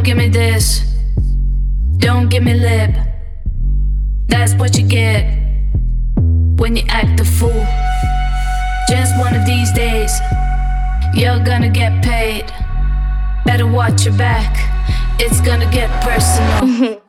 give me this, don't give me lip. That's what you get when you act a fool. Just one of these days, you're gonna get paid. Better watch your back, it's gonna get personal.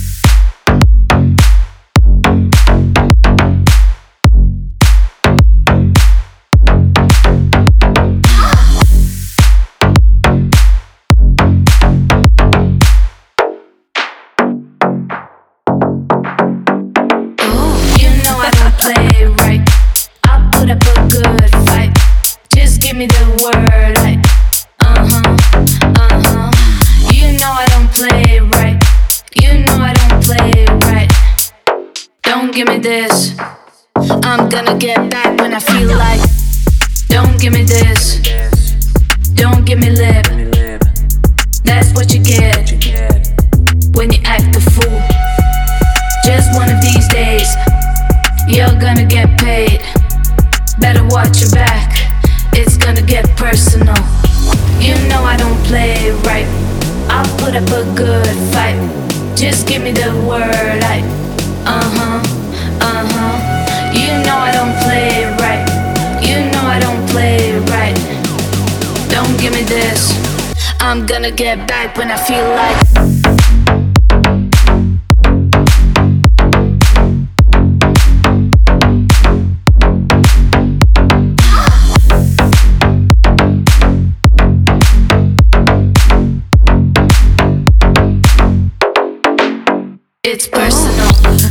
Play right, I'll put up a good fight. Just give me the word, like, You know I don't play right. You know I don't play right. Don't give me this, I'm gonna get back when I feel like. Don't give me this, don't give me lip. That's what you get when you act a fool. Just one of these days, you're gonna get paid. Better watch your back, it's gonna get personal. You know I don't play right, I'll put up a good fight. Just give me the word, like, You know I don't play right. You know I don't play right. Don't give me this, I'm gonna get back when I feel like. It's personal.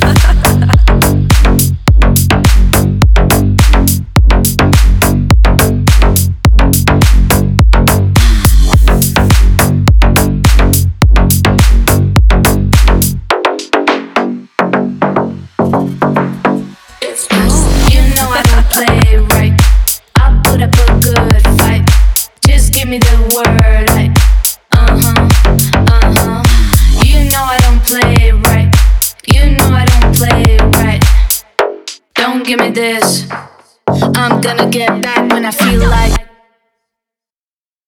It's personal. You know I don't play right, I'll put up a good fight. Just give me the word, like, You know I don't play right. You know I don't play right. Don't give me this, I'm gonna get back when I feel like.